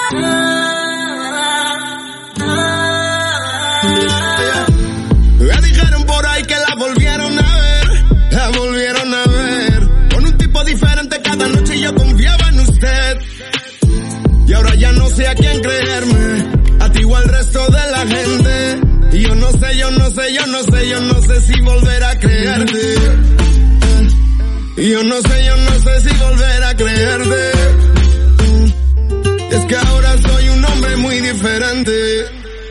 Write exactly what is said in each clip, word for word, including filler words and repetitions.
Me dijeron por ahí que la volvieron a ver, la volvieron a ver, con un tipo diferente cada noche y yo confiaba en usted. Y ahora ya no sé a quién creerme, a ti o al resto de la gente. Y yo no sé, yo no sé, yo no sé, yo no sé si volver a creerte. Y yo no sé, yo no sé si volver a creerte. Es que ahora soy un hombre muy diferente.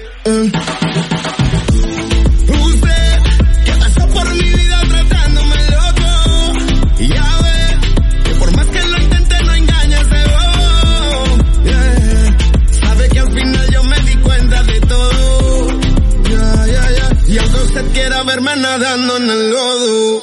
Usted, que pasó por mi vida tratándome loco. Y ya ve, que por más que lo intente no engaña ese bobo. Yeah. Sabe que al final yo me di cuenta de todo. Ya, ya, ya. Y aunque usted quiera verme nadando en el lodo.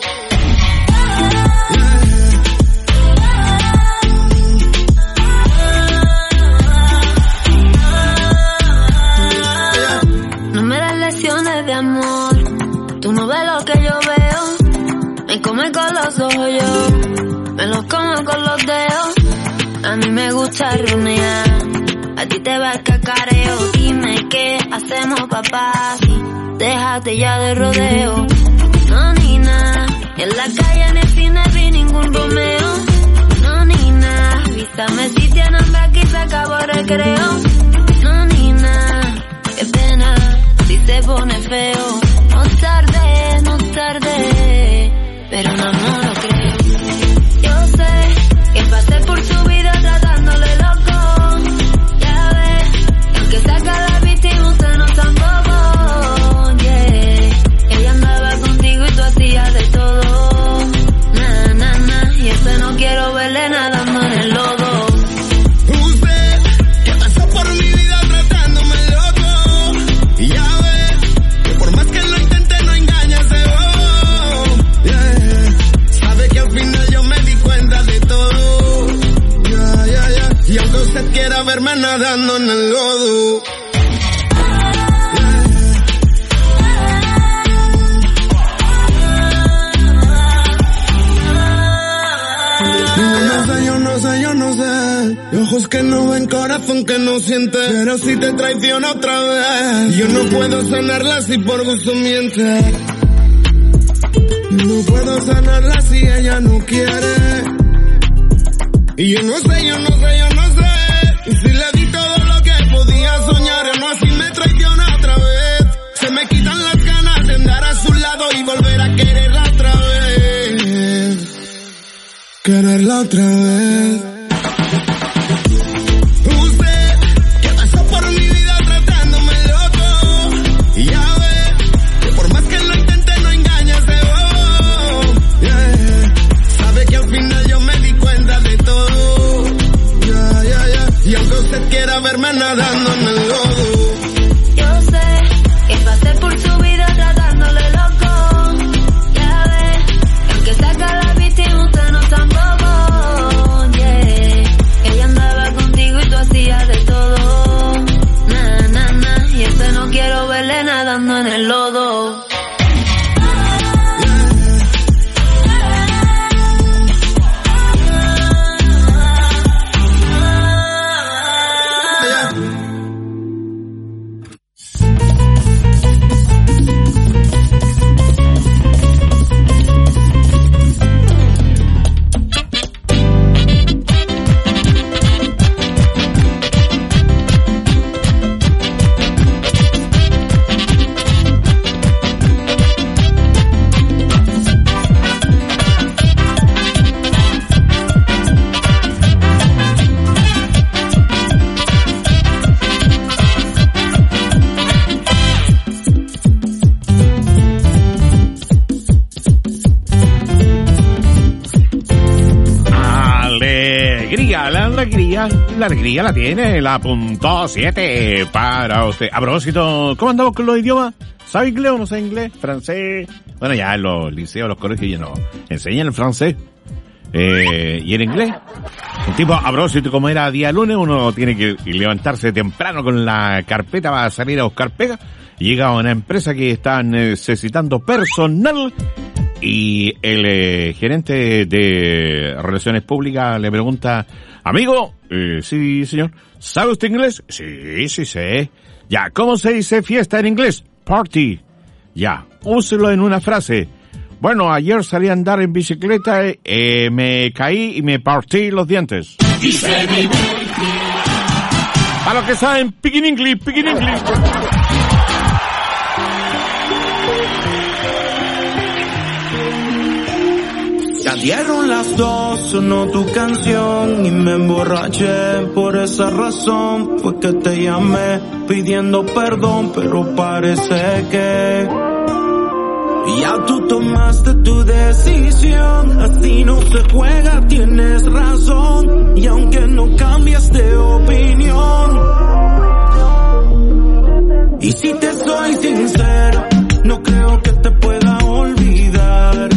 De amor, tú no ves lo que yo veo. Me come con los ojos yo, me los como con los dedos. A mí me gusta runear, a ti te va el cacareo. Dime qué hacemos, papá, si déjate ya de rodeo. No ni nada, en la calle en el cine vi ningún Romeo. No ni nada, avísame si tienen hambre, aquí se acabó el recreo. No ni nada, qué pena si se pone feo. No tarde, no tarde, pero no, no lo creo. Yo sé que pasé por su vida tratándole loco. Ya ves, que aunque saca la víctima usted no es tan bobo. Yeah, ella andaba contigo y tú hacías de todo. Na, na, na, y ese no quiero verle nadando en el lodo. Usted quiera verme nadando en el lodo. Yo no sé, yo no sé, yo no sé. Y ojos que no ven, corazón que no siente. Pero si te traiciona otra vez, yo no puedo sanarla si por gusto miente. No puedo sanarla si ella no quiere. Y yo no sé, yo no sé, yo no sé. Y si le di todo lo que podía soñar, o no, así me traiciona otra vez. Se me quitan las ganas de andar a su lado y volver a quererla otra vez. Quererla otra vez. Usted, que pasó por mi vida tratándome loco. Y ya ve, que por más que lo intente no engaña ese bobo. Yeah. Sabe que al final yo me di cuenta de todo. Ya, ya, ya. Y aunque usted quiera verme nadando en el lodo. Yo sé que pasé por su vida tratándole loco. Ya ves, que aunque saca la víctima usted no es tan bobo. Yeah, ella andaba contigo y tú hacías de todo. Na, na, na, y ese no quiero verle nadando en el lodo. La alegría, la alegría la tiene, la punto siete para usted. A propósito, ¿cómo andamos con los idiomas? ¿Sabe inglés o no sabe inglés? ¿Francés? Bueno, ya en los liceos, los colegios ya no enseñan el francés eh, y el inglés. Un tipo, a propósito, como era día lunes, uno tiene que levantarse temprano con la carpeta para salir a buscar pega. Llega a una empresa que está necesitando personal y el eh, gerente de Relaciones Públicas le pregunta, amigo, eh, sí señor, ¿sabe usted inglés? Sí, sí sé. Ya, ¿cómo se dice fiesta en inglés? Party. Ya, úselo en una frase. Bueno, ayer salí a andar en bicicleta, eh, me caí y me partí los dientes. A los que saben, pidgin English, pidgin English. Ya dieron las dos, sonó tu canción y me emborraché. Por esa razón fue que te llamé pidiendo perdón, pero parece que ya tú tomaste tu decisión. Así no se juega, tienes razón. Y aunque no cambias de opinión, y si te soy sincero, no creo que te pueda olvidar.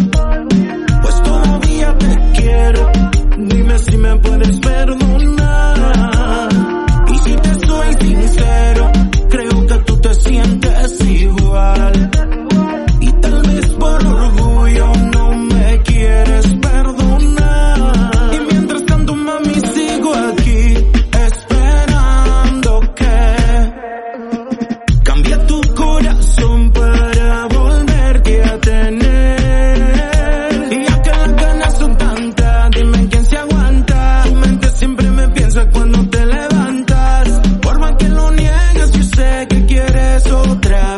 Quiero, dime si me puedes perdonar. Y si te soy sincero, creo que tú te sientes igual. Y tal vez por orgullo no me quieres perdonar. Y mientras tanto, mami, sigo aquí esperando que cambie tu corazón para volverte a tener. Cuando te levantas, por más que lo niegas, yo sé que quieres otra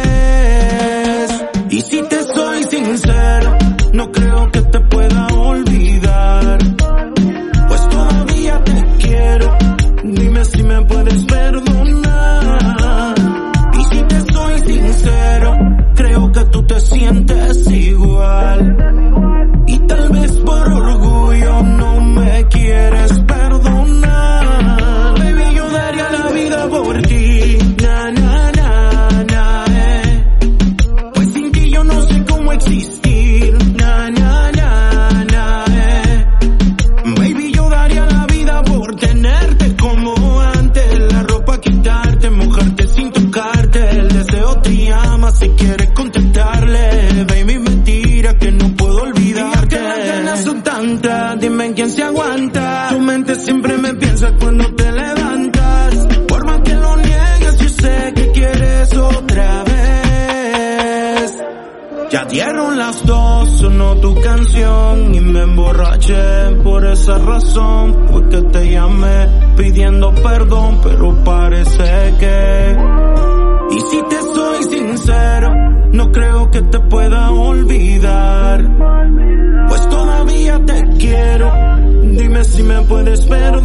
vez. Y si te soy sincero, no creo que te pueda olvidar. Pues todavía te quiero, dime si me puedes perdonar. Y si te soy sincero, creo que tú te sientes igual. Y tal vez por orgullo no me quieres perdonar. Baby, yo daría la vida por ti. Na, na, na, na, eh. Pues sin ti yo no sé cómo existir. Na, na, na, na, eh. Baby, yo daría la vida por tenerte como antes. La ropa quitarte, mojarte sin tocarte. El deseo te llama si quieres contestarle. Baby, mentira que no puedo olvidarte. Las ganas son tantas, dime quién se aguanta. Tu mente siempre me piensa cuando te levantas. Por más que lo niegas, yo sé que quieres otra vez. Ya dieron las dos, sonó tu canción y me emborraché. Por esa razón fue que te llamé pidiendo perdón, pero parece que... Y si te soy sincero, no creo que te pueda olvidar. Pues todavía te quiero, dime si me puedes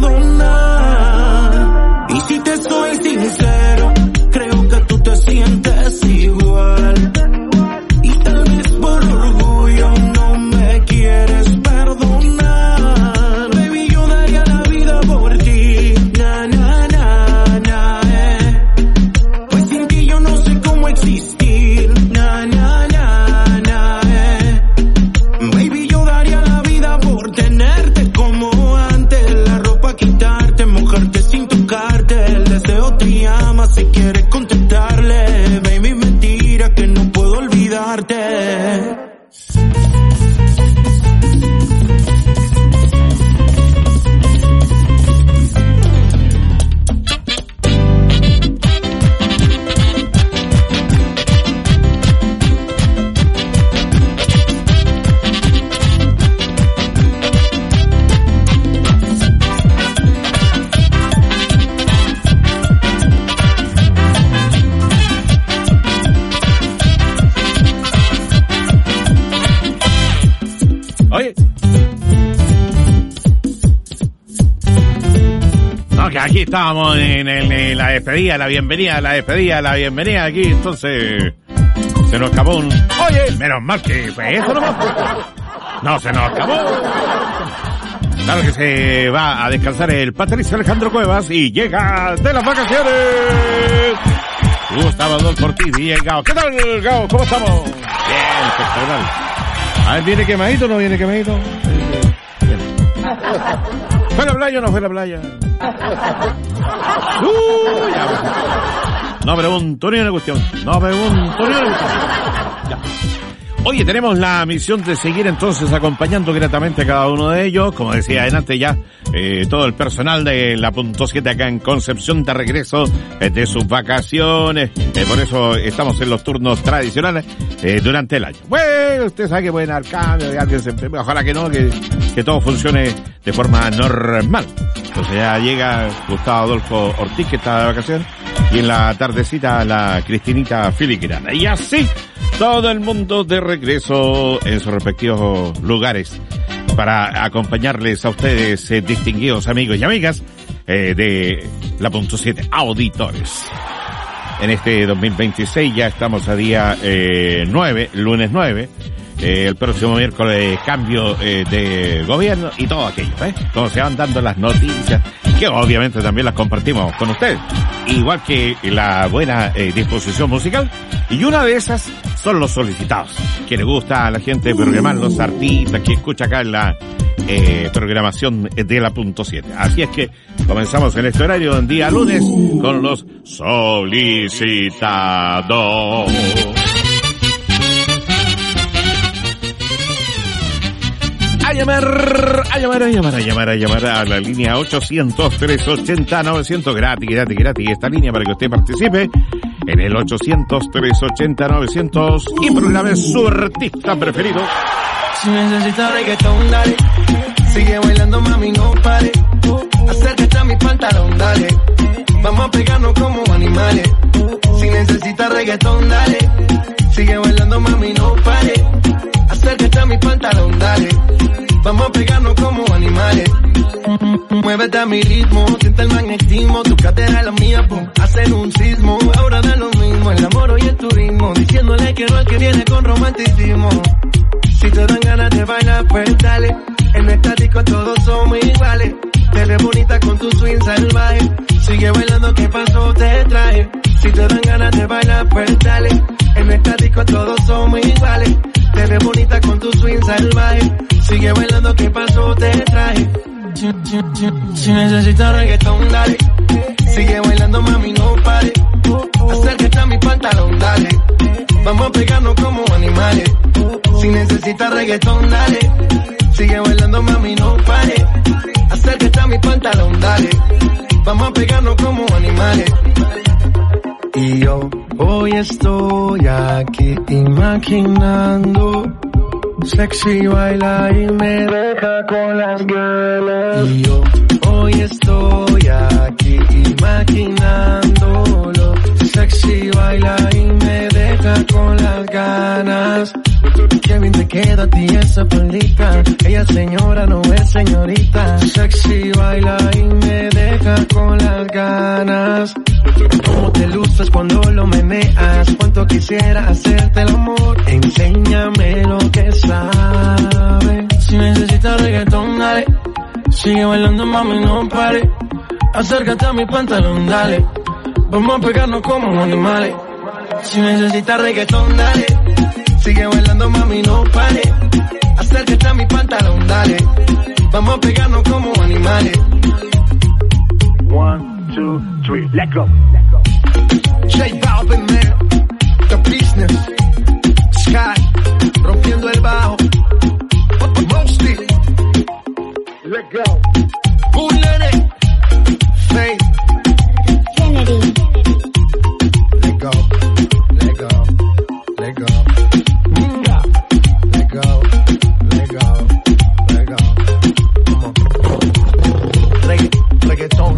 perdonar. Y si te soy sincero, creo que tú te sientes igual. Y tal vez por orgullo no me quieres perdonar. Baby, yo daría la vida por ti. Na, na, na, na, eh. Pues sin ti yo no sé cómo existir. Na, na, na, na, eh. Baby, yo daría la vida por tenerte como antes. La ropa quitarte, mojarte sin tocarte. El deseo te llama si quieres contestarle. Baby, mentira que no puedo olvidarte. Oye. No, que aquí estábamos en, el, en la despedida, la bienvenida, la despedida, la bienvenida aquí, entonces se nos acabó un... Oye, menos mal que fue eso nomás. No, se nos acabó. Claro que se va a descansar el Patricio Alejandro Cuevas y llega de las vacaciones. Gustavo Adolfo Ortiz y el Gao. ¿Qué tal, Gao? ¿Cómo estamos? Bien, espectacular. A ver, ¿viene quemadito o no viene quemadito? ¿Fue a la playa o no fue a la playa? Uh, ya. No pregunto ni una cuestión. No pregunto ni una cuestión. Ya. Oye, tenemos la misión de seguir entonces acompañando gratamente a cada uno de ellos. Como decía adelante ya, eh, todo el personal de la punto siete acá en Concepción de regreso eh, de sus vacaciones. Eh, por eso estamos en los turnos tradicionales eh, durante el año. Bueno, usted sabe que pueden dar cambios, alguien se enferma, ojalá que no, que, que todo funcione de forma normal. Entonces ya llega Gustavo Adolfo Ortiz, que está de vacaciones, y en la tardecita la Cristinita Filigrana. Y así todo el mundo de regreso en sus respectivos lugares para acompañarles a ustedes, eh, distinguidos amigos y amigas eh, de la punto siete auditores. En este dos mil veintiséis ya estamos a día eh, nueve, lunes nueve. Eh, el próximo miércoles cambio eh, de gobierno y todo aquello, ¿eh? Como se van dando las noticias, que obviamente también las compartimos con ustedes, igual que la buena eh, disposición musical, y una de esas son los solicitados, que le gusta a la gente programar, los artistas que escucha acá en la eh, programación de la punto siete. Así es que comenzamos en este horario, en día lunes, con los solicitados. A llamar, a llamar, a llamar, a llamar, a llamar a la línea ochocientos, trescientos ochenta, novecientos, gratis, gratis, gratis, esta línea para que usted participe en el ochocientos, trescientos ochenta, novecientos y programe su artista preferido. Si necesitas reggaetón, dale, sigue bailando, mami, no pare, acércate a mi pantalón, dale, vamos a pegarnos como animales. Si necesitas reggaetón, dale, sigue bailando, mami, no pare, acércate a mi pantalón, dale, vamos a pegarnos como animales. Muévete a mi ritmo, siente el magnetismo, tu cadera es la mía, pum, hacen un sismo. Ahora da lo mismo, el amor y el turismo, diciéndole que no es que viene con romanticismo. Si te dan ganas de bailar, pues dale, en esta disco todos somos iguales. Te ves bonita con tu swing salvaje, sigue bailando, ¿qué pasó? Te traje. Si te dan ganas de bailar, pues dale, en esta disco todos somos iguales. Te ves bonita con tu swing salvaje, sigue bailando, ¿qué pasó? Te traje. Si, si, si, si necesitas reggaetón, dale, sigue bailando, mami, no pare, acércate a mi pantalón, dale, vamos a pegarnos como animales. Si necesitas reggaetón, dale, sigue bailando, mami, no pare, acércate a mi pantalón, dale, vamos a pegarnos como animales. Y yo hoy estoy aquí imaginando, sexy baila y me deja con las ganas. Y yo hoy estoy aquí imaginándolo, sexy baila y me deja con las ganas. Qué bien te queda a ti esa palita, ella señora no es señorita. Sexy baila y me deja con las ganas. Cómo te luces cuando lo meneas, cuánto quisiera hacerte el amor. Enséñame lo que sabes. Si necesitas reggaetón, dale, sigue bailando, mami, no pare, acércate a mi pantalón, dale, vamos a pegarnos como animales. Si necesitas reggaetón, dale, sigue bailando, mami, no pare, acércate a mi pantalón, dale, vamos a pegarnos como animales. One, two, three, let go. J Balvin, man, The Business, Sky, rompiendo el bajo, Mostly, let go. Bullet, Faith, Kennedy. Let go, let go, let go. Let go, let go, let go. Come on. Regga, reggaeton.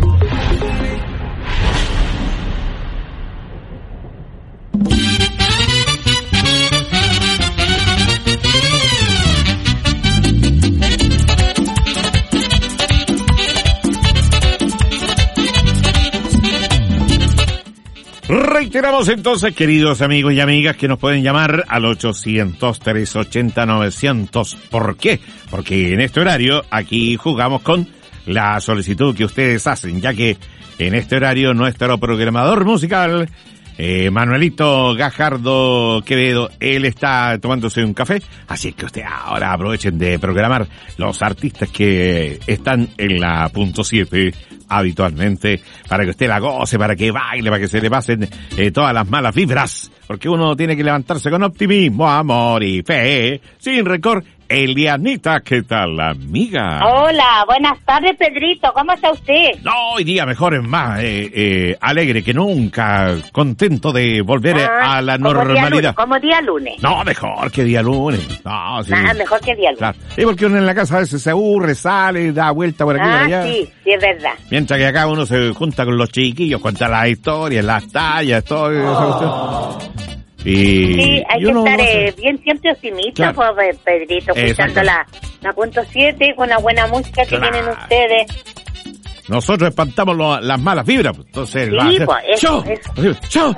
Reiteramos entonces, queridos amigos y amigas, que nos pueden llamar al ochocientos, trescientos ochenta, novecientos. ¿Por qué? Porque en este horario aquí jugamos con la solicitud que ustedes hacen, ya que en este horario nuestro programador musical Eh, Manuelito Gajardo Quevedo, él está tomándose un café, así que usted ahora aprovechen de programar los artistas que están en la punto siete habitualmente, para que usted la goce, para que baile, para que se le pasen eh, todas las malas vibras, porque uno tiene que levantarse con optimismo, amor y fe, sin rencor. Elianita, ¿qué tal, amiga? Hola, buenas tardes, Pedrito, ¿cómo está usted? No, hoy día mejor, es más, eh, eh, alegre que nunca, contento de volver ah, a la como normalidad. Día lunes, como día lunes. No, mejor que día lunes. No, sí. Nada, mejor que día lunes. Claro. Y porque uno en la casa a veces se aburre, sale, da vuelta por aquí y ah, por allá. sí, sí, es verdad. Mientras que acá uno se junta con los chiquillos, cuenta las historias, las tallas, todo Oh. eso. Y, sí, hay y que uno estar no se... eh, bien siempre optimista, claro. pues, Pedrito, escuchando la, la punto siete con la buena música que claro. tienen ustedes. Nosotros espantamos lo, las malas vibras, pues. Entonces, sí, va a hacer... pues, eso, eso. ¡Chau!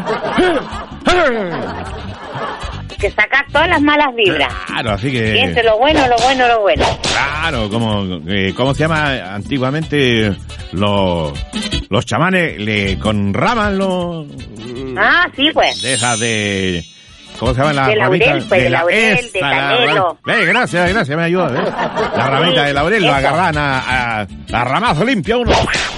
Que sacar todas las malas vibras. Claro, así que... Piense lo bueno, lo bueno, lo bueno. Claro, como, eh, ¿cómo se llama antiguamente? Los, los chamanes le con ramas los... Ah, sí, pues. De esas de... ¿Cómo se llama la de laurel, ramita? pues, de la, laurel, esa, de la- canelo. Eh, gracias, gracias, me ayuda. ¿Eh? La ramita de laurel lo eso. agarran a, a, a ramazo limpio uno.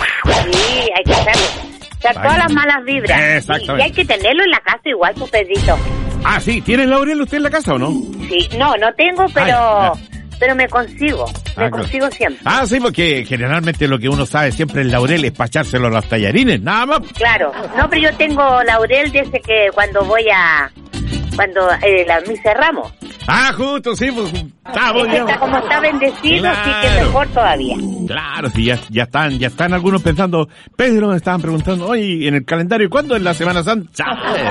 Sí, hay que echarle. Echar todas las malas vibras. Exactamente. Y, y hay que tenerlo en la casa igual, pues, Pedrito. Ah, sí, ¿tiene laurel usted en la casa o no? Sí, no, no tengo, pero... Ah, pero me consigo, me Ah, consigo siempre. Ah, sí, porque generalmente lo que uno sabe siempre el laurel es para echárselo a los tallarines, nada más. Claro, no, pero yo tengo laurel desde que cuando voy a... Cuando eh, la misa Ramos. Ah, justo, sí, pues, está muy Este bien. está como está bendecido, Claro. sí que es mejor todavía. Claro, sí, ya, ya están, ya están algunos pensando, Pedro, me estaban preguntando, oye, en el calendario, ¿cuándo es la Semana Santa?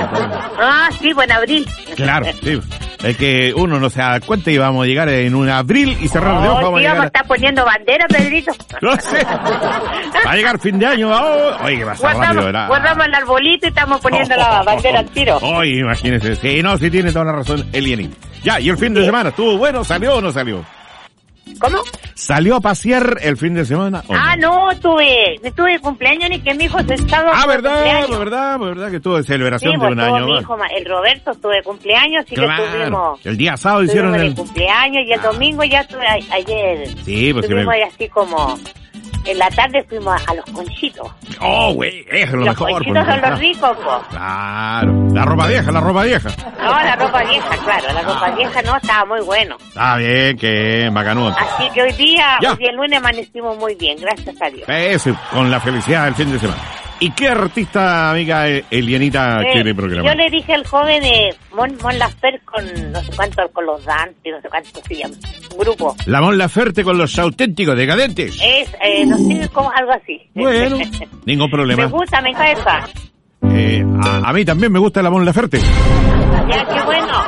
Ah, sí, pues en abril. Claro, sí. Es que uno no se da cuenta y vamos a llegar en un abril y cerrar de Oh, ojos. sí, Vamos a vamos a llegar. estar poniendo bandera, Pedrito. No sé. Va a llegar fin de año. Oh, oye, que pasa rápido, Guardamos, ¿verdad? guardamos el arbolito y estamos poniendo la bandera al tiro. Oye, imagínese. Sí, no, sí tiene toda la razón, Elianita. Ya, y el fin de semana, ¿estuvo bueno? ¿Salió o no salió? ¿Cómo? ¿Salió a pasear el fin de semana o Ah, no? no, tuve, no tuve cumpleaños ni que mi hijo se estaba Ah, de verdad, cumpleaños. verdad, verdad que tuvo celebración Sí, de pues un tuvo año mi más. hijo, ma- el Roberto, tuve cumpleaños, así Claro, que tuvimos... el día sábado hicieron tuvimos el... de cumpleaños y el Ah. domingo ya tuve a- ayer. Sí, pues sí Tuvimos me... ahí así como... En la tarde fuimos a, a los conchitos. Oh, güey, eso es lo los mejor. conchitos pues, son los ricos, po. Claro, la ropa vieja, la ropa vieja. No, la ropa vieja, claro, la ropa Ah. vieja no, estaba muy bueno. Está bien, que bacanudo. Así que hoy día, Ya. hoy día el lunes amanecimos muy bien, gracias a Dios. Eso, con la felicidad del fin de semana. ¿Y qué artista, amiga Elianita, Eh, quiere programar? yo le dije al joven eh, Mon, Mon Laferte con no sé cuánto, con los Dante, no sé cuánto se llama, un grupo. La Mon Laferte con los auténticos decadentes. Es, eh, no sé, como algo así. Bueno, ningún Me problema. gusta, me encanta. Eh, a, a mí también me gusta la Mon Laferte. Ya, qué bueno.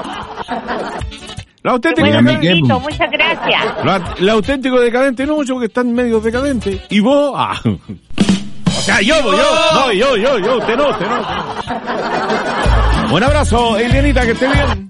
La Qué auténtica bueno, decadente. Pedrito, muchas gracias. La, la auténtico decadente no mucho, porque están medio decadentes. Y vos, ah. O sea, yo, yo, no, yo, yo, yo, usted no, usted no. usted no. Un abrazo, Elianita, que esté bien.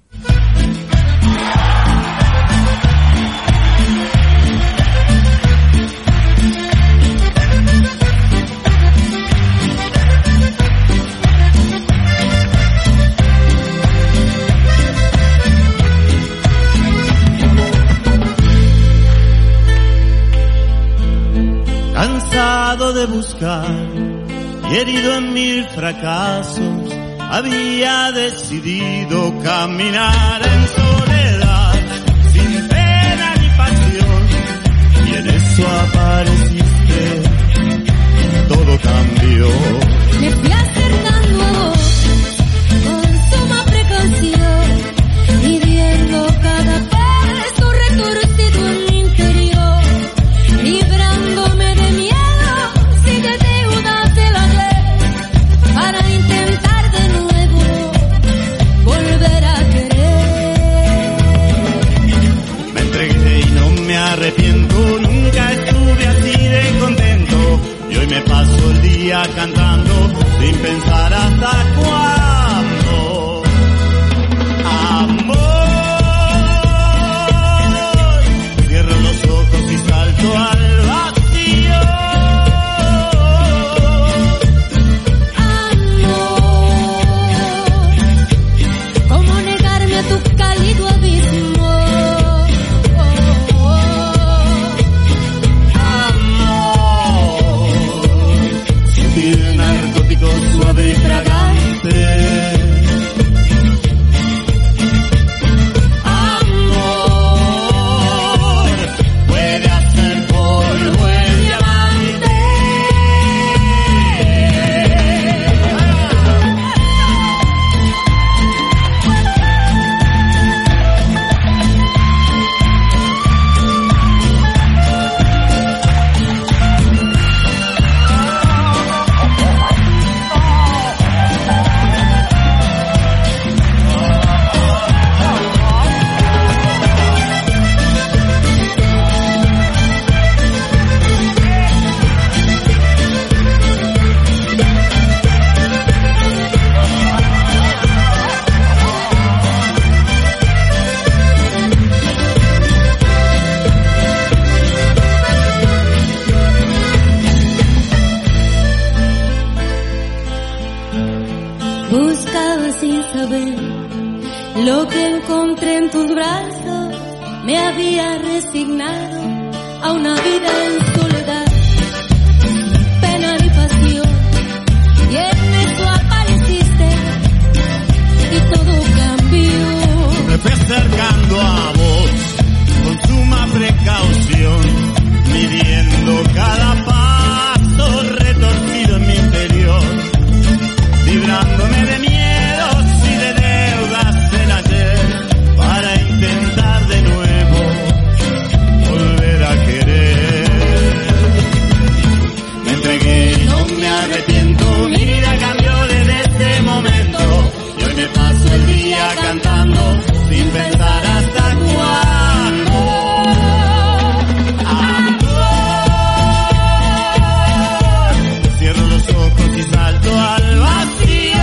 Cansado de buscar y herido en mil fracasos, había decidido caminar en soledad, sin pena ni pasión, y en eso apareciste, todo cambió. Me fui acercando a vos con suma precaución, midiendo cada paso retorcido en mi interior, librándome de miedo, sin de deudas del ayer, para intentar de nuevo volver a querer. Me entregué y no me arrepiento, nunca estuve así de contento, y hoy me paso el día cantando, sin pensar hasta cuándo. Amor, cierro los ojos y salto al vacío. Amor, saber lo que encontré en tus brazos. Me había resignado a una vida en soledad, pena y pasión, y en eso apareciste y todo cambió. Me fui acercando a vos con suma precaución, midiendo cada paso retorcido en mi interior, librándome de miedos y de deudas en ayer, para intentar de nuevo volver a querer. Me entregué y no me arrepiento, mi vida cambió desde ese momento, y hoy me paso el día cantando sin pensar hasta cuándo. Amor, cierro los ojos y salto al vacío.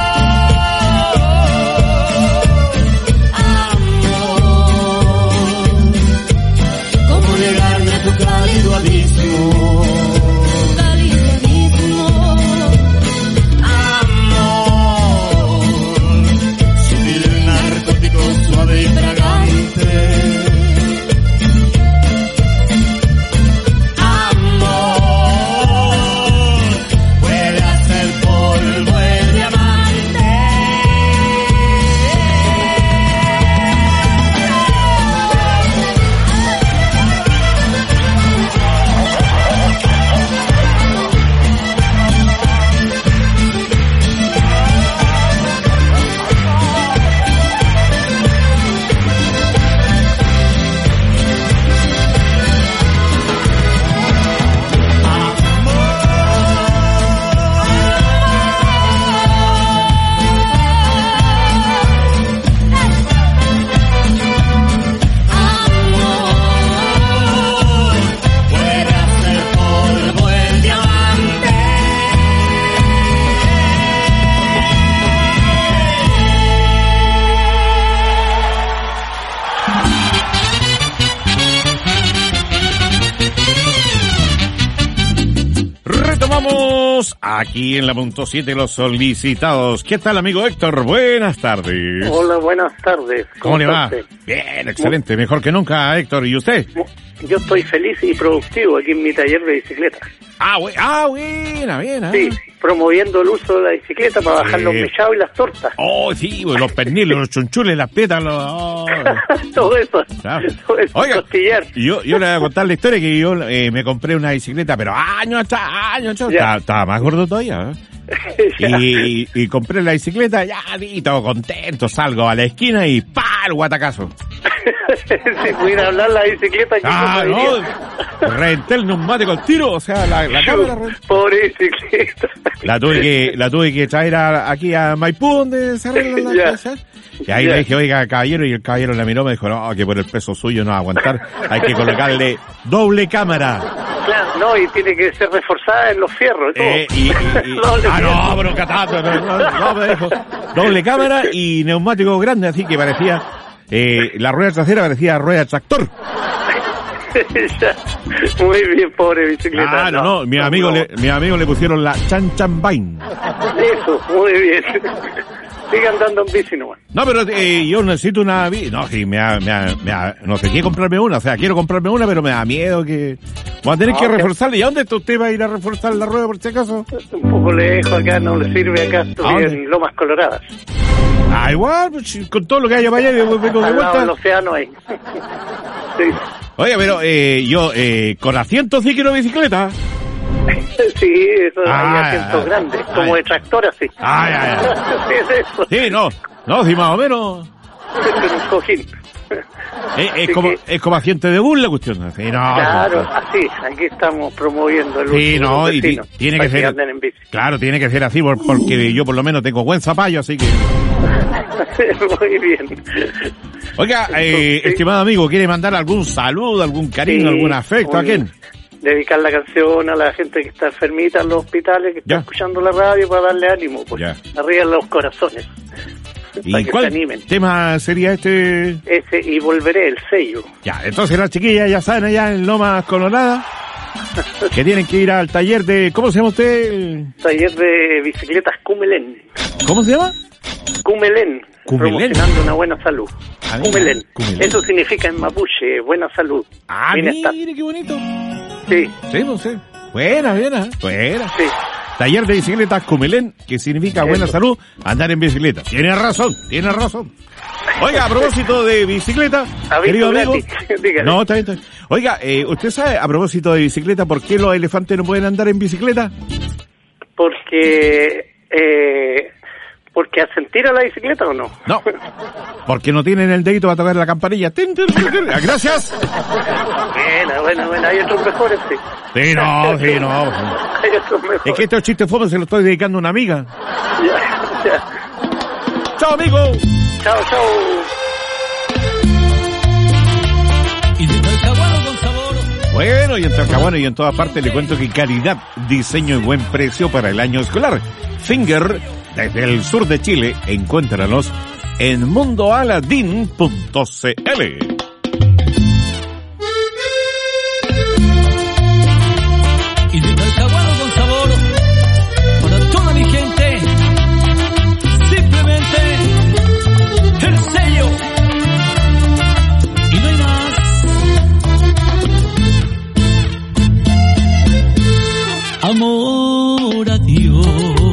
Amor, ¿cómo negarme a tu cálido abismo? Cálido abismo. Amor, sutil, narcótico, suave y fragante. Amor, puede hacer polvo el diamante. Puede hacer polvo el diamante. Retomamos aquí en la punto siete los solicitados. ¿Qué tal, amigo Héctor? Buenas tardes. Hola, buenas tardes. ¿Cómo le va? está usted? Bien, excelente. Mejor que nunca, Héctor. ¿Y usted? Yo estoy feliz y productivo aquí en mi taller de bicicleta. Ah, bu- ah buena, bien. ¿eh? Sí, promoviendo el uso de la bicicleta para bajar Sí. los mechados y las tortas. Oh, sí, pues, los perniles, los chunchules, las pietas, los... oh. Todo eso. Claro. Todo eso. Oiga, Costillar. yo, yo le voy a contar la historia que yo eh, me compré una bicicleta, pero años atrás, años atrás, Ya. estaba, estaba más gordo todavía, ¿eh? Ya. Y, y compré la bicicleta, ya, y todo contento, salgo a la esquina y ¡pa! El guatacazo. Si pudiera hablar la bicicleta, ¿qué Ah, cosa no, diría? renté el neumático al tiro, o sea, la, la cámara, re- Pobre bicicleta. la tuve que, la tuve que traer a- aquí a Maipú, donde se arreglan las Ya. cosas. Y ahí Ya. le dije, oiga, caballero, y el caballero la miró, me dijo, no, que por el peso suyo no va a aguantar, hay que colocarle doble cámara. Claro, no, y tiene que ser reforzada en los fierros y todo. Eh, y, y- y- Doble ah, fierro. no, pero catato, no, no, no, me dijo, doble cámara y neumático grande, así que parecía, eh, la rueda trasera parecía rueda tractor. Ya. Muy bien, pobre bicicleta. Ah, no, no, mi amigo, no. le, mi amigo le pusieron la Chan Chan Bain. Eso, muy bien. Sigan andando en bici nomás. No, pero eh, yo necesito una... vi- No, sí, me da, me da- me da- no sé, quiero comprarme una, o sea, quiero comprarme una, pero me da miedo que... Voy a tener No, que que- reforzarla. ¿Y a dónde está usted va a ir a reforzar la rueda, por si acaso? Un poco lejos acá, no le sirve acá, estoy ¿A dónde? en Lomas Coloradas. Ah, igual, pues, con todo lo que haya para allá, yo vengo de Al lado del vuelta. océano ahí. Sí. Oye, pero eh, yo, eh, con asiento sí quiero bicicleta. Sí, eso Ah, hay asientos ah, grandes, ah, como ah. de tractor así. Ah, ya, ya. Sí, es eso. Sí, no, no, sí, más o menos. Es un cojín. Es, es Así como, que- es como asiento de bus la cuestión. Sí, no, Claro, no, no. así, aquí estamos promoviendo el uso Sí, de no, los y ti- vecinos tiene para que ser... anden en bici. Claro, tiene que ser así, por- porque yo por lo menos tengo buen zapallo, así que... Muy bien. Oiga, eh, Sí. estimado amigo, ¿quiere mandar algún saludo, algún cariño, Sí, algún afecto? ¿A un- quién? Dedicar la canción a la gente que está enfermita en los hospitales, que está Ya. escuchando la radio para darle ánimo, pues. Ya. Arriba los corazones. Para ¿Y que se cuál animen. tema sería este? Ese, y volveré, el sello. Ya, entonces las chiquillas ya saben allá en Lomas Colorada que tienen que ir al taller de... ¿Cómo se llama usted? Taller de bicicletas Cumelén. ¿Cómo se llama? Cumelén, Cumelén. promocionando una buena salud. Ah, mira, Cumelén. Cumelén. Eso significa en mapuche, buena salud. Ah, Bienestar. mire, qué bonito. Sí, Sí, no sé. Buena, buena, buena. sí. Taller de bicicletas Cumelén, que significa buena Eso. salud, andar en bicicleta. Tiene razón, tiene razón. Oiga, a propósito de bicicleta, Aviso querido amigo. gratis. Dígale. No, está bien, está bien. Oiga, eh, ¿usted sabe, a propósito de bicicleta, por qué los elefantes no pueden andar en bicicleta? Porque, eh, porque hacen tira la bicicleta o no. No, porque no tienen el dedito para tocar la campanilla. Tin, tin, tin, tin. Gracias. Buena, buena, buena. Hay otros mejores, sí. Sí, no, sí, no. Hay otros mejores. Es que estos chistes fome se los estoy dedicando a una amiga. Ya, ya. ¡Chao, amigo! Chao, chao. Y de Talcahuano con sabor. Bueno, y en Talcahuano y en todas partes le cuento que calidad, diseño y buen precio para el año escolar. Finger, desde el sur de Chile, encuéntranos en mundo aladín punto c l. Y de Talcahuano con sabor. Para toda mi gente. Simplemente el sello. Y no hay más. Amor a Dios.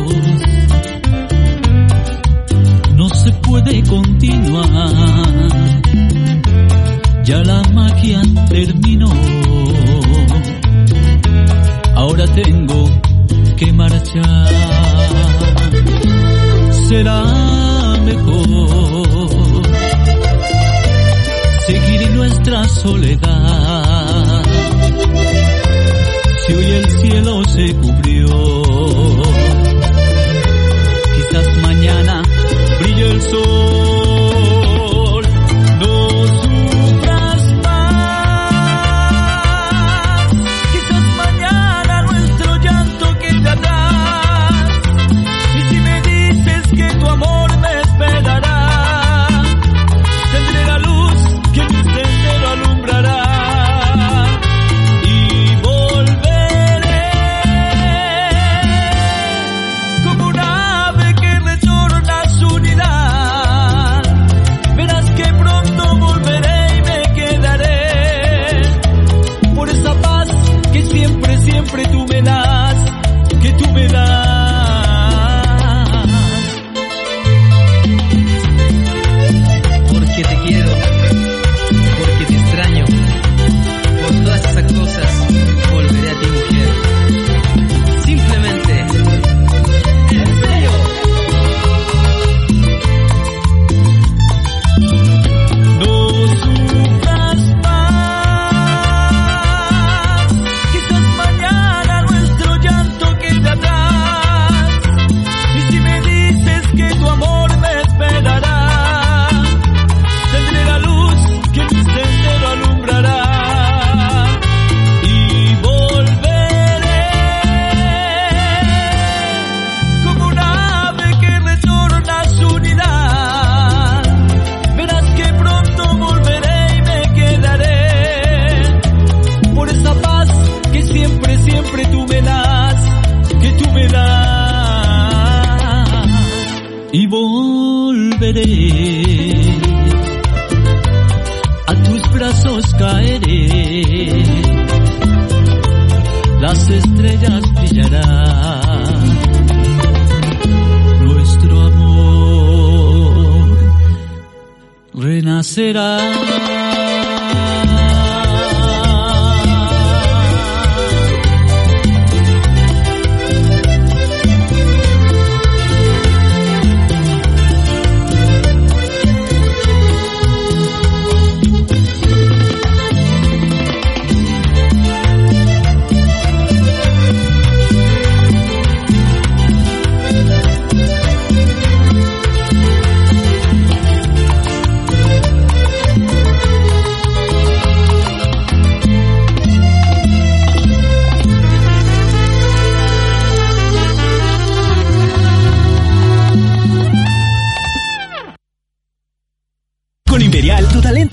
No se puede continuar. Ya la magia terminó. Ahora tengo que marchar. Será mejor seguir en nuestra soledad. Si hoy el cielo se cubrió, quizás mañana brille el sol. No sufras más. Quizás mañana nuestro llanto quede atrás. Y si me dices que tu amor me esperará, tendré la luz que mi sendero alumbrará. Y volveré como un ave que retorna a su unidad. Verás que pronto volveré y me quedaré por esa paz que siempre, siempre tú me das, que tú me das. Porque te quiero, porque te extraño, por todas esas cosas volveré a ti, mujer. Simplemente, en serio. No sufras más. Quizás mañana nuestro llanto quede atrás. Y si me dices que tu amor me esperará, tendré la luz que mi sendero alumbrará. Y volveré como un ave que retorna a su unidad. Verás que pronto volveré y me quedaré por esa paz que siempre, siempre tú me das, que tú me das. Y volveré, a tus brazos caeré, las estrellas brillarán, nuestro amor renacerá.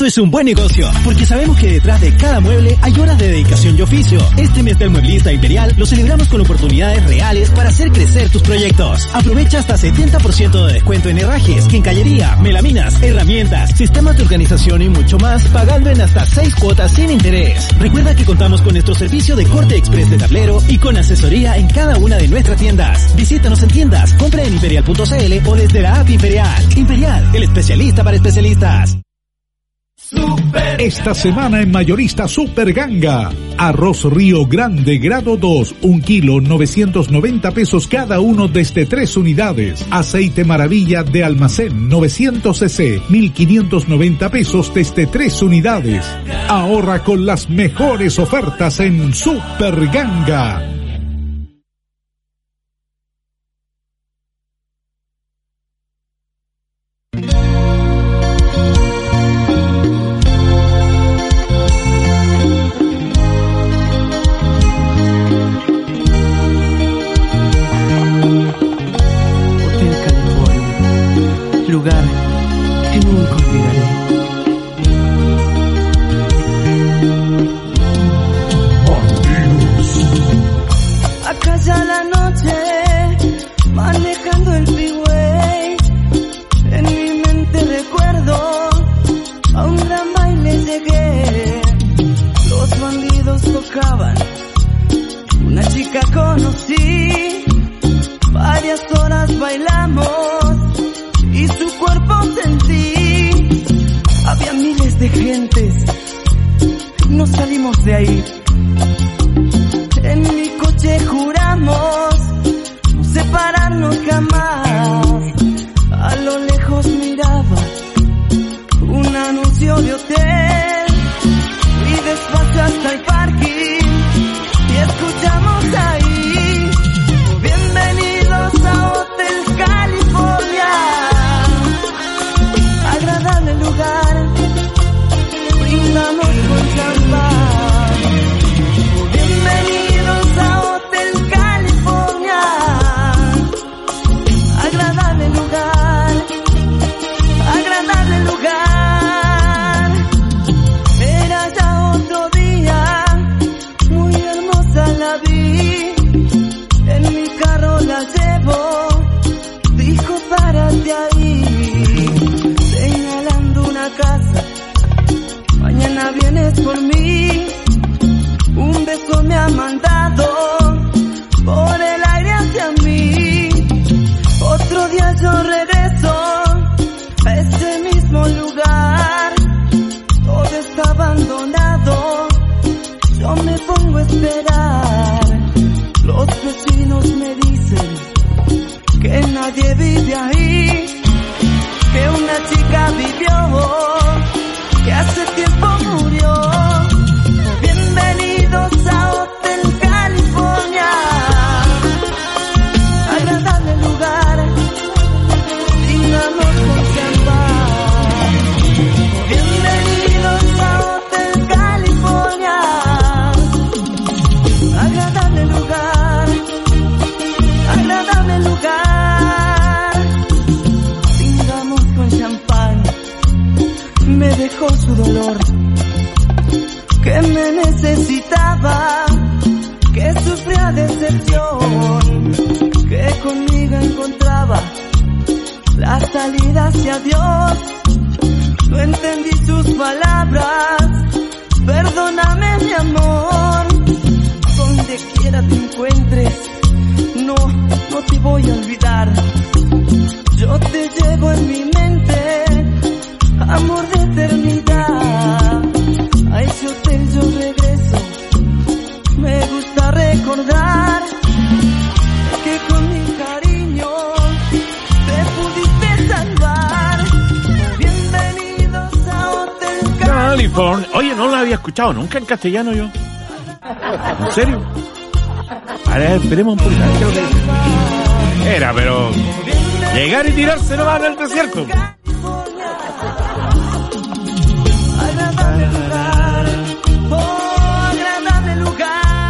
esto es un buen negocio, porque sabemos que detrás de cada mueble hay horas de dedicación y oficio. Este mes del Mueblista Imperial lo celebramos con oportunidades reales para hacer crecer tus proyectos. Aprovecha hasta setenta por ciento de descuento en herrajes, quincallería, melaminas, herramientas, sistemas de organización y mucho más, pagando en hasta seis cuotas sin interés. Recuerda que contamos con nuestro servicio de corte express de tablero y con asesoría en cada una de nuestras tiendas. Visítanos en tiendas, compra en imperial punto c l o desde la app Imperial. Imperial, el especialista para especialistas. Super. Esta semana en Mayorista Super Ganga. Arroz Río Grande grado dos, un kilo, novecientos noventa pesos cada uno desde tres unidades. Aceite Maravilla de almacén, novecientos centilitros, mil quinientos noventa pesos desde tres unidades. Ahorra con las mejores ofertas en Super Ganga. Lugar que nunca olvidaré. Acá ya la noche, manejando el freeway, en mi mente recuerdo, a un gran baile llegué. Los bandidos tocaban, una chica conocí, varias horas bailamos y su cuerpo sentí. Había miles de gentes, no salimos de ahí. En mi coche juramos no separarnos jamás. A lo lejos miraba un anuncio de hotel y despacio hasta el parking y escuchamos ahí: bienvenidos a Hotel California. Agradable lugar, brindamos con champán. Bienvenidos a Hotel California. Agradable lugar, agradable lugar. Era ya otro día, muy hermosa la vi. En mi carro la llevo, dijo párate ahí, señalando una casa. Mañana vienes por mí, un beso me ha mandado por el aire hacia mí. Otro día yo regreso a ese mismo lugar, todo está abandonado, yo me pongo a esperar. Los vecinos me dicen que nadie vive ahí, que una chica vivió, que hace tiempo murió. Bienvenidos a Hotel California. Agradable lugar, brindamos con champán. Bienvenidos a Hotel California. Agradable lugar, agradable lugar. Brindamos con champán. Me dejó su dolor, que me necesitaba, que sufría decepción, que conmigo encontraba la salida hacia Dios. No entendí sus palabras, perdóname mi amor. Donde quiera te encuentres, no, no te voy a olvidar. Yo te llevo en mi mente, amor de eternidad. A ese hotel yo regreso, me gusta recordar que con mi cariño te pudiste salvar. Bienvenidos a Hotel California. Oye, no la había escuchado nunca en castellano yo. ¿En serio? Ahora esperemos un poquito. ¿Qué es lo que dice? Era, pero llegar y tirarse nomás en el desierto. Agradable lugar, oh, agradable lugar.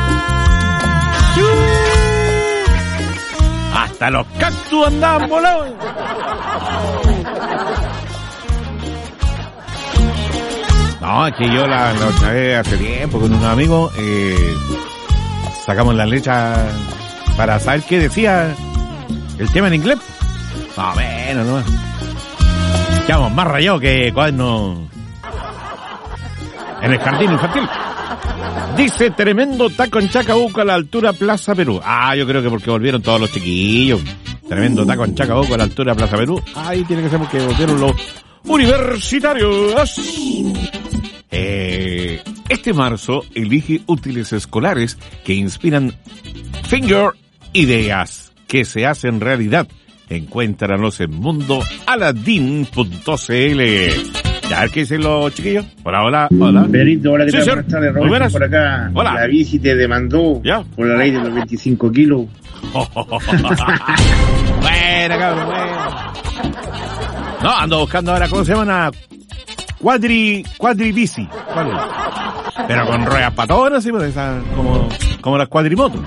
Hasta los cactus andaban volados. No, es que yo la, la otra vez hace tiempo con unos amigos eh, sacamos la leche para saber qué decía el tema en inglés. Más o menos, ¿no? Quedamos más rayados que cuadernos en el jardín infantil. Dice, tremendo taco en Chacabuco a la altura Plaza Perú. Ah, yo creo que porque volvieron todos los chiquillos. Tremendo taco en Chacabuco a la altura Plaza Perú. Ahí tiene que ser porque volvieron los universitarios. Eh, este marzo elige útiles escolares que inspiran Finger Ideas que se hacen realidad. Encuéntranos en mundo aladín punto c l. Ya, ver qué dicen los chiquillos. Hola, hola, hola. Pedrito, hola, ¿qué Sí, tal? señor. Buenas tardes, Muy Roberto, buenas. por acá. Hola. La bici te demandó ¿Ya? por la ley de los veinticinco kilos. Buena, cabrón, buena. No, ando buscando ahora, ¿cómo se llama? Una cuadri, cuadribici. ¿Cuál es? Pero con ruedas patonas, sí, pues, esa, como, como las cuadrimotos.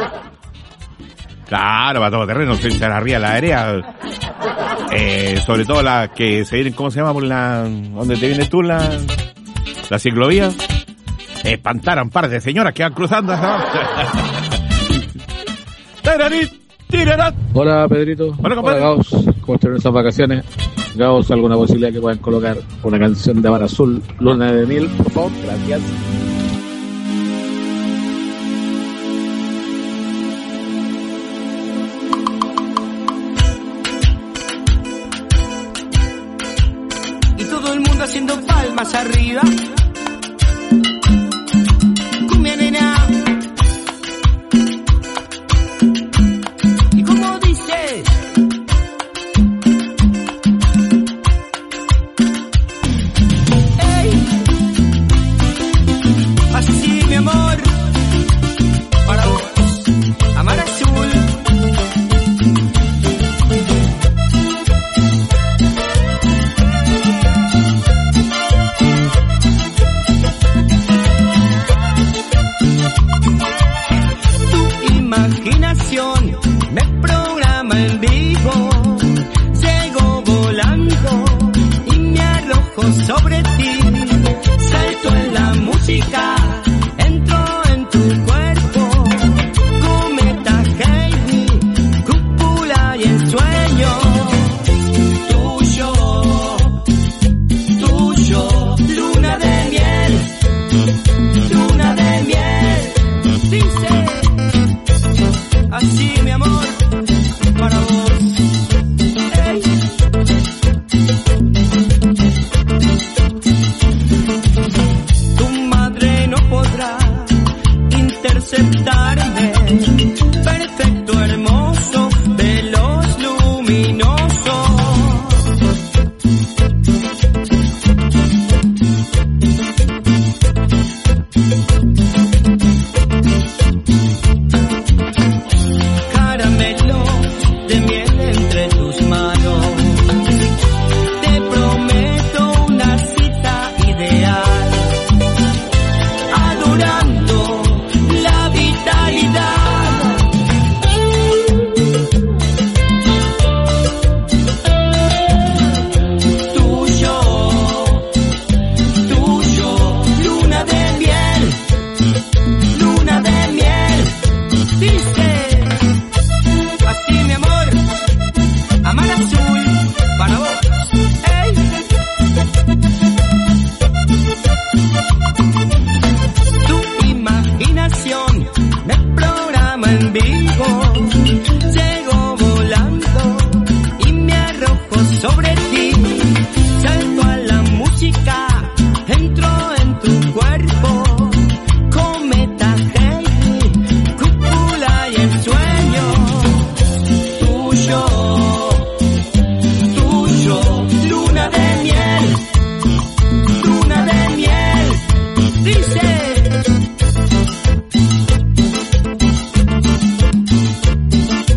Claro, para todo terreno, se echan arriba la aérea. Eh, sobre todo las que se vienen, ¿cómo se llama? Por la, donde te vienes tú, la, la ciclovía. Espantar a un par de señoras que van cruzando. Tararit, tirarat. Hola Pedrito. Hola, compadre. Hola Gauss. ¿Cómo estuvieron esas vacaciones? Gauss, ¿alguna posibilidad que puedan colocar una canción de Bar Azul, Luna de Miel, por favor? Gracias. Y todo el mundo haciendo palmas arriba. Cumbia, nena. ¿Y cómo dice? Ey, así mi amor, para vos, Amar Azul. Tu imaginación me programa en vivo. Llego volando y me arrojo sobre ti. Salto en la música, entro en tu cuerpo. Cometa Heidi, cúpula y el sueño. Tuyo, tuyo, luna de miel, luna de miel. Dice, así mi amor, para vos. Ey. Tu madre no podrá interceptarme. Perfecto, hermoso, veloz, luminoso. Caramelo de miel entre tus manos. Te prometo una cita ideal. Adorando la vitalidad. Tuyo, tuyo, luna de miel, luna de miel. Dice, así mi amor, Amar Azul, para vos. Ey. Tu imaginación me programa en vivo. Llego volando y me arrojo sobre ti. Salto a la música, entro en tu cuerpo. Cometa Heidi, cúpula y el sueño. Tuyo, tuyo, luna de miel, luna de miel. Dice,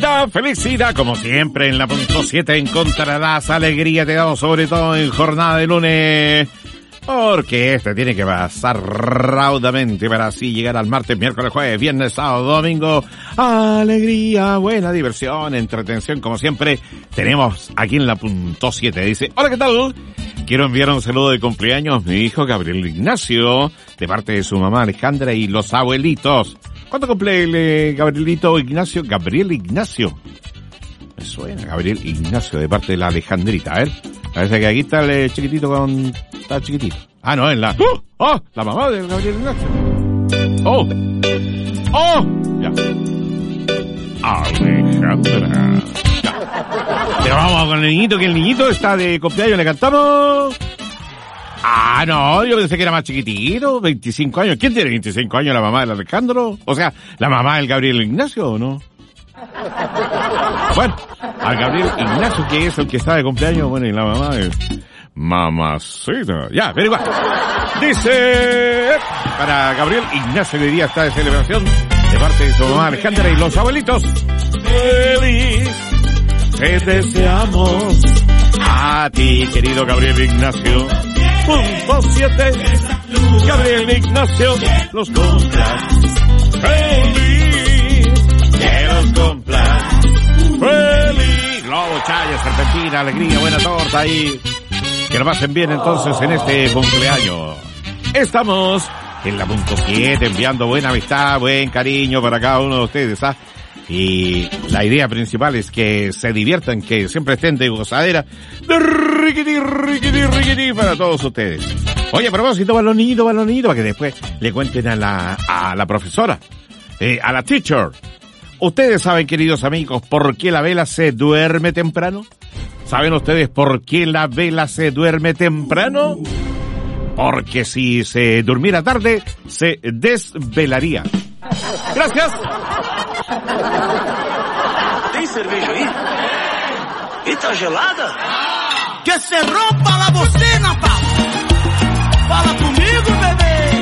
Felicidad, felicidad, como siempre en la punto siete encontrarás alegría, te damos sobre todo en jornada de lunes, porque este tiene que pasar raudamente para así llegar al martes, miércoles, jueves, viernes, sábado, domingo. Alegría, buena diversión, entretención, como siempre tenemos aquí en la punto siete. Dice, hola, ¿qué tal? Quiero enviar un saludo de cumpleaños a mi hijo Gabriel Ignacio, de parte de su mamá Alejandra y los abuelitos. ¿Cuánto cumple el eh, Gabrielito Ignacio? Gabriel Ignacio. Me suena, Gabriel Ignacio, de parte de la Alejandrita. A ver, parece que aquí está el eh, chiquitito con... Está chiquitito. Ah, no, es la... ¡Oh! ¡Oh! La mamá del Gabriel Ignacio. ¡Oh! ¡Oh! Ya. Alejandra. Ya. Pero vamos con el niñito, que el niñito está de cumpleaños, le cantamos... Ah, no, yo pensé que era más chiquitito, veinticinco años. ¿Quién tiene veinticinco años? ¿La mamá del Alejandro? O sea, ¿la mamá del Gabriel Ignacio o no? Bueno, al Gabriel Ignacio, que es el que está de cumpleaños, bueno, y la mamá es... Mamacita. Ya, pero igual. Dice... Para Gabriel Ignacio, que hoy día está de celebración, de parte de su mamá Alejandra y los abuelitos. Feliz te deseamos a ti, querido Gabriel Ignacio. Punto siete, Gabriel Ignacio, los compras. Feliz, que los compras. Feliz. Globo, chaya, serpentina, alegría, buena torta ahí. Que lo pasen bien entonces en este cumpleaños. Estamos en la punto siete, enviando buena amistad, buen cariño para cada uno de ustedes, ¿ah? Y la idea principal es que se diviertan, que siempre estén de gozadera, de riquití, riquití, riquití para todos ustedes. Oye, a propósito, para los niñitos, para los niñitos, para que después le cuenten a la, a la profesora, eh, a la teacher. ¿Ustedes saben, queridos amigos, por qué la vela se duerme temprano? ¿Saben ustedes por qué la vela se duerme temprano? Porque si se durmiera tarde, se desvelaría. Gracias. Tem cerveja aí? E tá gelada? Que se rompa la bocina, pá! Fala comigo, bebê!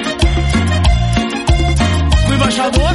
O embaixador,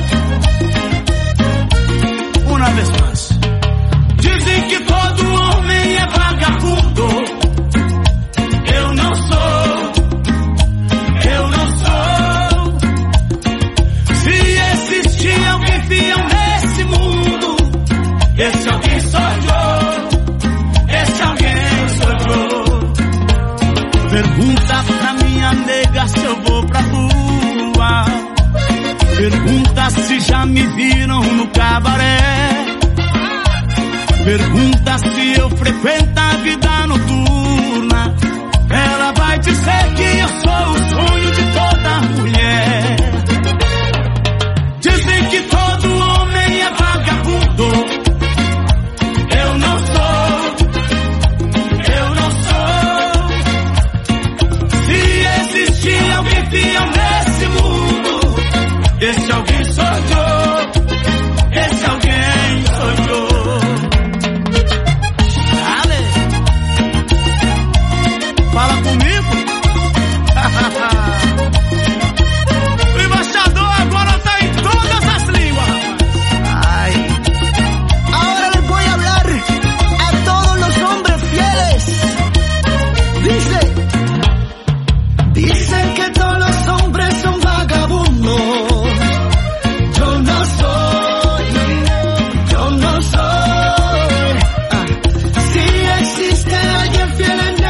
uma vez mais. Dizem que todo homem é vagabundo. Eu não sou. Eu não sou. Se existir alguém fiel nesse mundo, esse alguém sou eu. Esse alguém sou eu. Pergunta pra minha nega se eu vou pra rua. Pergunta se já me viram no cabaré. Pergunta se eu frequento a vida noturna. Ela vai dizer que eu sou o sonho de toda mulher. Dizem que todo homem é vagabundo. Eu não sou. Eu não sou. Se existir alguém fiel nesse mundo, esse alguém sou eu. Esse alguém sou eu. Fala comigo. O embaixador agora tá em todas as línguas. Ay. Ahora les voy a hablar a todos los hombres fieles. Dice, dicen que todos los hombres son vagabundos. Yo no soy, yo no soy. Ah. Si existe alguien fiel en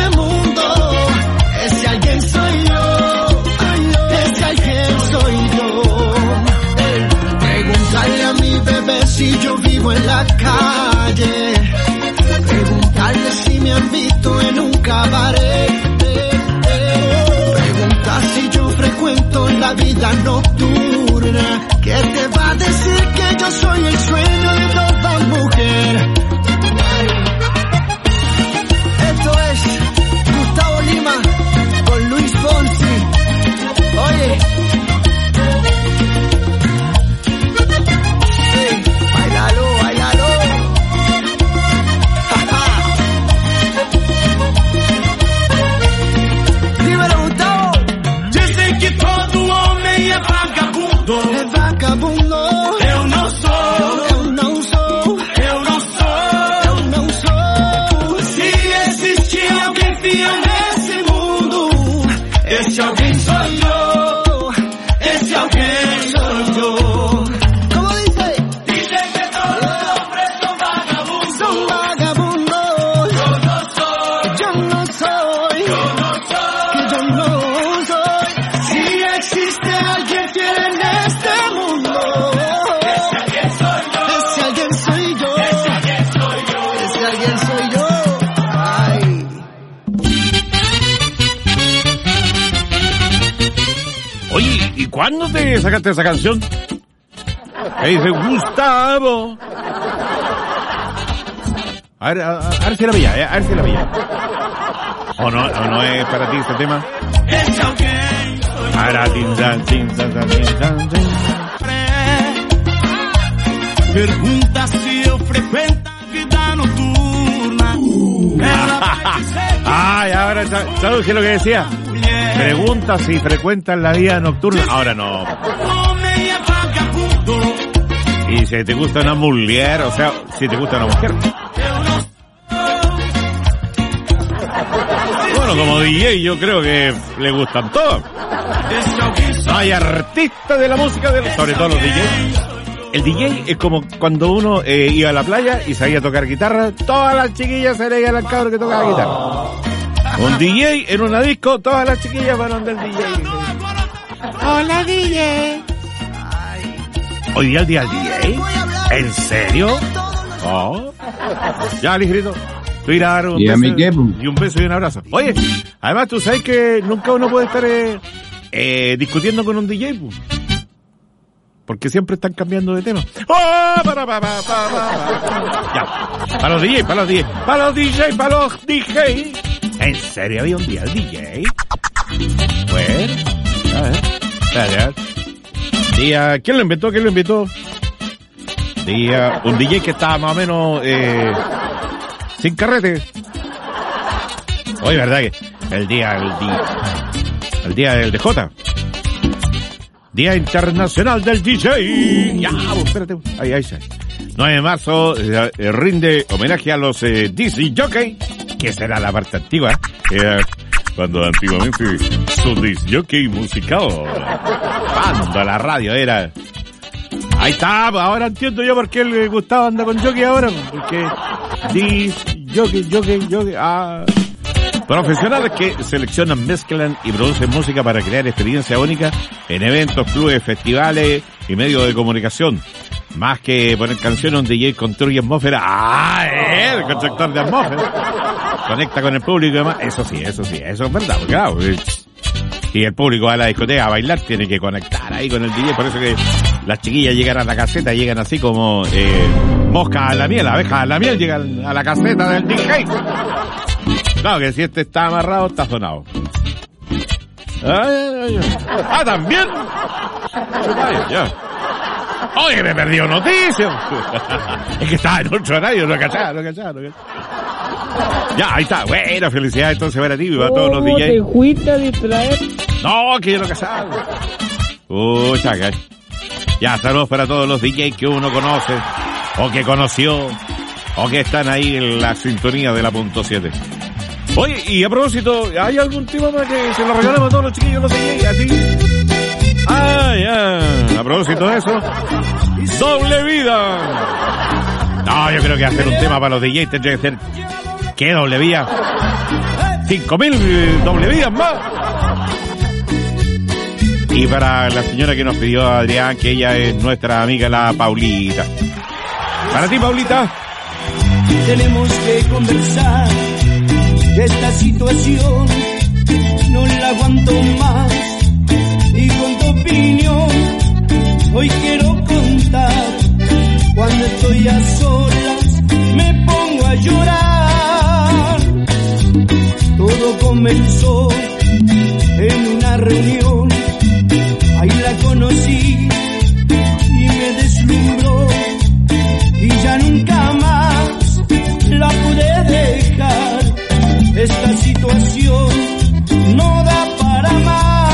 soy yo, ese alguien soy yo. Preguntarle a mi bebé si yo vivo en la calle. Preguntarle si me han visto en un cabaret. Preguntar si yo frecuento la vida nocturna. ¿Qué te va a decir que yo soy el sueño de toda mujer? Esto es Gustavo Lima con Luis Fonsi. Oye, hey, bailalo, bailalo. Dímelo, Gustavo. Dicen que todo homem é vagabundo. Ese alguien soy yo, ese alguien soy yo. ¿Cómo dice? Dicen que todos los hombres son vagabundos. Son vagabundos. Yo no soy, Yo no soy. yo no soy. Yo no soy. Si existe alguien fiel en este mundo, ese alguien soy yo. Ese alguien soy yo. Ese alguien soy yo. Ese alguien soy yo. Ay. Oye, ¿y cuándo te sacaste esa canción? Que dice Gustavo. A ver, a, a, a ver si la veía, eh, a ver si la veía. ¿O no, o no es para ti este tema? Ese alguien soy yo. Para tin, tan, tin, tan, tan, tin, tan, tin. Pergunta si yo frecuento vida nocturna. Ay, ahora, ¿sabes qué es lo que decía? Pregunta si frecuentas la vida nocturna. Ahora no. Y si te gusta una mujer, o sea, si te gusta una mujer. Bueno, como D J yo creo que le gustan todos. No hay artistas de la música, de, sobre todo los D Js. El D J es como cuando uno eh, iba a la playa y sabía tocar guitarra, todas las chiquillas se le iban al cabro que tocaba guitarra. Un D J en una disco, todas las chiquillas van donde el D J. Hola D J. Hoy día el día del D J. ¿En serio? Oh. Ya, ligerito. Tú irás a dar un ¿Y a beso, mí qué, po? y un beso y un abrazo. Oye, además tú sabes que nunca uno puede estar eh, eh, discutiendo con un D J, pues. Porque siempre están cambiando de tema. ¡Oh! Para, para, para, para. Ya. Para los D J, para los D J, para los D J, para los D J. ¿En serio había un día el D J? Bueno, a ver. A ver. Día, ¿quién lo inventó? ¿Quién lo inventó? Día, un D J que estaba más o menos eh, sin carrete. Oye, ¿verdad que el día, el día, el día del D J? Día Internacional del D J. Ya, pues, espérate. Ahí, ahí, ahí. nueve de marzo eh, eh, rinde homenaje a los eh, disc jockey, que será la parte antigua, eh, cuando antiguamente su disc jockey musical, cuando la radio era... Ahí está, ahora entiendo yo por qué le gustaba andar con jockey ahora, porque disc jockey, jockey, jockey, ah... Profesionales que seleccionan, mezclan y producen música para crear experiencia única en eventos, clubes, festivales y medios de comunicación. Más que poner canciones, un D J construye atmósfera. ¡Ah! Eh, el constructor de atmósfera. Conecta con el público y demás. Eso sí, eso sí, eso es verdad. Porque, claro, y el público va a la discoteca a bailar, tiene que conectar ahí con el D J. Por eso que las chiquillas llegan a la caseta, llegan así como eh, moscas a la miel, abejas a la miel, llegan a la caseta del D J. Claro que si este está amarrado, está sonado. Ay, ay, ay. Ah, también. Ay, ya. Oye, me perdió noticias. Es que estaba en otro horario, no cachaba, no cachaba, no cachaba. Ya, ahí está. Bueno, felicidades entonces para ti y para todos los D Js. ¿Te fuiste a distraer? No, que yo no cachaba. Uy, chaca. Ya, saludos para todos los D Js que uno conoce, o que conoció, o que están ahí en la sintonía de la punto siete. Oye, y a propósito, ¿hay algún tema más que se lo regalamos a todos los chiquillos, los D Js, a ti? Ah, ya, a propósito de eso, doble vida. No, yo creo que hacer un tema para los D Js tendría que ser, ¿qué doble vida? Cinco mil doble vidas más. Y para la señora que nos pidió Adrián, que ella es nuestra amiga la Paulita. Para ti, Paulita. Tenemos que conversar de esta situación, no la aguanto más, y con tu opinión hoy quiero contar. Cuando estoy a solas me pongo a llorar. Todo comenzó en una reunión, ahí la conocí y me deslumbró, y ya nunca más la pude dejar. Esta situación no da para más.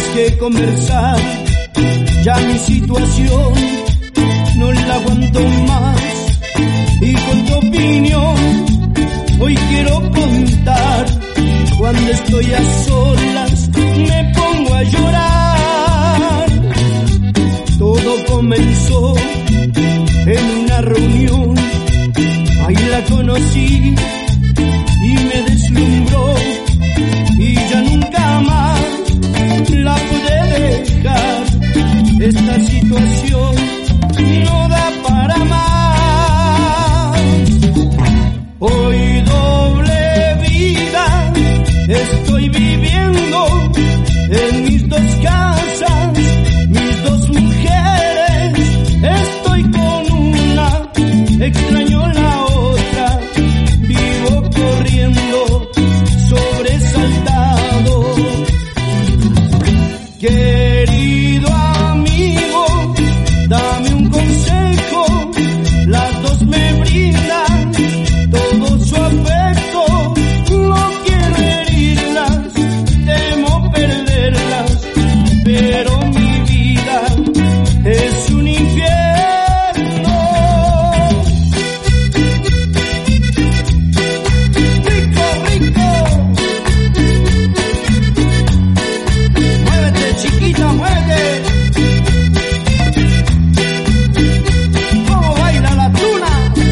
que conversar. Ya mi situación no la aguanto más. Y con tu opinión hoy quiero contar. Cuando estoy a solas me pongo a llorar. Todo comenzó en una reunión. Ahí la conocí y me deslumbró. Y ya nunca más la pude dejar. Esta situación no da para más. Hoy doble vida estoy viviendo en mis dos casas, mis dos mujeres. Estoy con una, extraño la otra. Vivo corriendo, sobresaltado. Querido amigo, dame un consejo. Las dos me brindan todo su afecto. No quiero herirlas, temo perderlas, pero mi vida es un infierno. Rico, rico. Muévete, chiquita, muévete. ¿Cómo baila la tuna?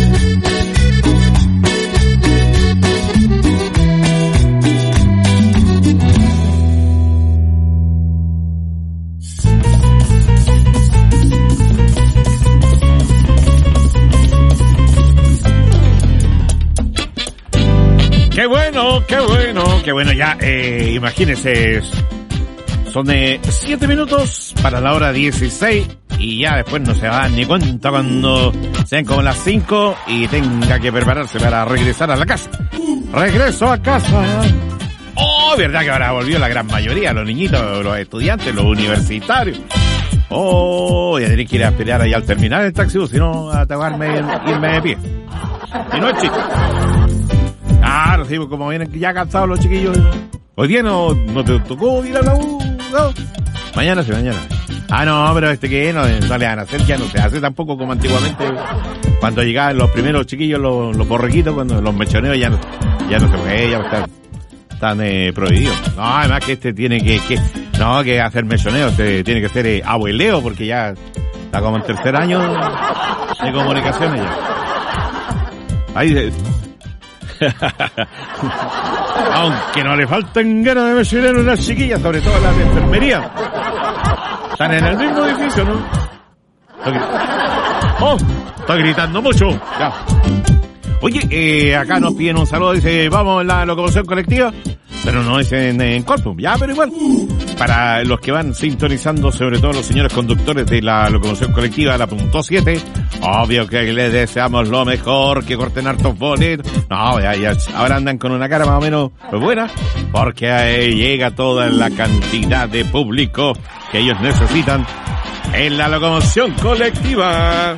Qué bueno, qué bueno, qué bueno. Ya, eh, imagínense, son de siete minutos para la hora dieciséis y ya después no se va ni cuenta cuando sean como las cinco y tenga que prepararse para regresar a la casa. Regreso a casa. Oh, verdad que ahora volvió la gran mayoría, los niñitos, los estudiantes, los universitarios. Oh, ya tenés que ir a esperar ahí al terminar el taxi, si no, a atacarme y irme de pie. Y no es chiste. Claro, sí, como vienen ya cansados los chiquillos. Hoy día no, no te tocó ir a la U, no. Mañana sí, mañana. Ah, no, pero este que no, no le van a hacer, ya no se hace tampoco como antiguamente. Cuando llegaban los primeros chiquillos, los, los borrequitos, cuando los mechoneos ya no, ya no se puede, ya están, están eh, prohibidos. No, además que este tiene que, que no, que hacer mechoneo, se tiene que ser eh, abueleo, porque ya está como en tercer año de comunicaciones ya. Ahí se... Aunque no le faltan ganas de mencionar a unas chiquillas, sobre todo las de enfermería. Están en el mismo edificio, ¿no? Oh, está gritando mucho. Ya. Oye, eh, acá nos piden un saludo, dice, vamos en la locomoción colectiva, pero no es en, en Corpus. Ya, pero igual, para los que van sintonizando, sobre todo los señores conductores de la locomoción colectiva, la punto siete, obvio que les deseamos lo mejor, que corten hartos boletos. No, ya, ya, ahora andan con una cara más o menos pues, buena, porque ahí llega toda la cantidad de público que ellos necesitan en la locomoción colectiva.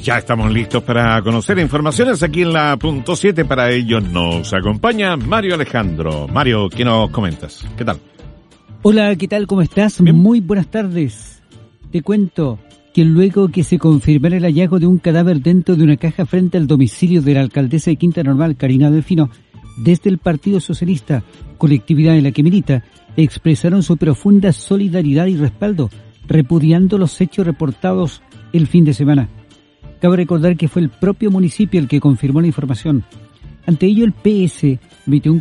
Ya estamos listos para conocer informaciones aquí en la punto siete. Para ello nos acompaña Mario Alejandro. Mario, ¿qué nos comentas? ¿Qué tal? Hola, ¿qué tal? ¿Cómo estás? Bien. Muy buenas tardes. Te cuento que luego que se confirmara el hallazgo de un cadáver dentro de una caja frente al domicilio de la alcaldesa de Quinta Normal, Karina Delfino, desde el Partido Socialista, colectividad en la que milita, expresaron su profunda solidaridad y respaldo, repudiando los hechos reportados el fin de semana. Cabe recordar que fue el propio municipio el que confirmó la información. Ante ello, el P S emitió un